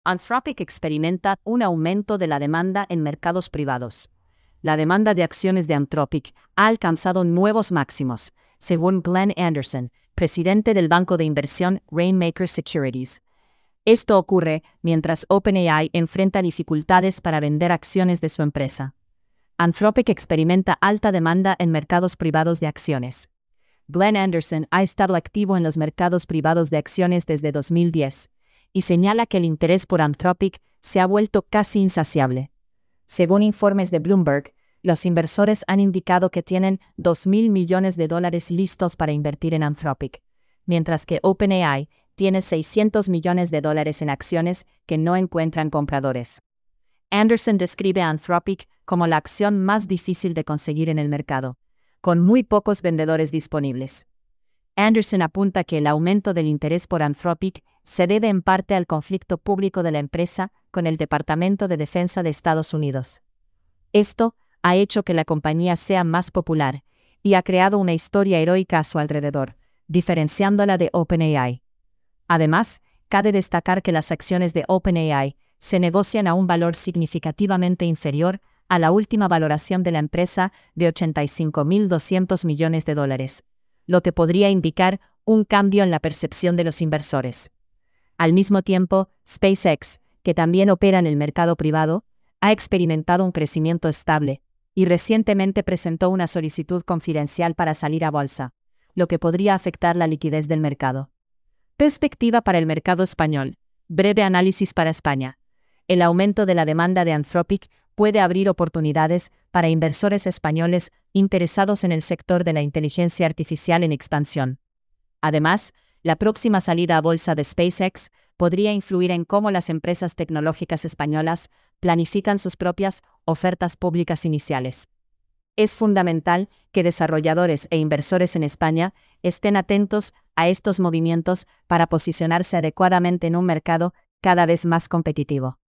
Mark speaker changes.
Speaker 1: Anthropic experimenta un aumento de la demanda en mercados privados. La demanda de acciones de Anthropic ha alcanzado nuevos máximos, según Glenn Anderson, presidente del banco de inversión Rainmaker Securities. Esto ocurre mientras OpenAI enfrenta dificultades para vender acciones de su empresa. Anthropic experimenta alta demanda en mercados privados de acciones. Glenn Anderson ha estado activo en los mercados privados de acciones desde 2010 y señala que el interés por Anthropic se ha vuelto casi insaciable. Según informes de Bloomberg, los inversores han indicado que tienen $2.000 millones listos para invertir en Anthropic, mientras que OpenAI tiene $600 millones en acciones que no encuentran compradores. Anderson describe a Anthropic como la acción más difícil de conseguir en el mercado, con muy pocos vendedores disponibles. Anderson apunta que el aumento del interés por Anthropic se debe en parte al conflicto público de la empresa con el Departamento de Defensa de Estados Unidos. Esto ha hecho que la compañía sea más popular y ha creado una historia heroica a su alrededor, diferenciándola de OpenAI. Además, cabe destacar que las acciones de OpenAI se negocian a un valor significativamente inferior a la última valoración de la empresa de $85.200 millones, lo que podría indicar un cambio en la percepción de los inversores. Al mismo tiempo, SpaceX, que también opera en el mercado privado, ha experimentado un crecimiento estable y recientemente presentó una solicitud confidencial para salir a bolsa, lo que podría afectar la liquidez del mercado. Perspectiva para el mercado español. Breve análisis para España. El aumento de la demanda de Anthropic puede abrir oportunidades para inversores españoles interesados en el sector de la inteligencia artificial en expansión. Además, la próxima salida a bolsa de SpaceX podría influir en cómo las empresas tecnológicas españolas planifican sus propias ofertas públicas iniciales. Es fundamental que desarrolladores e inversores en España estén atentos a estos movimientos para posicionarse adecuadamente en un mercado cada vez más competitivo.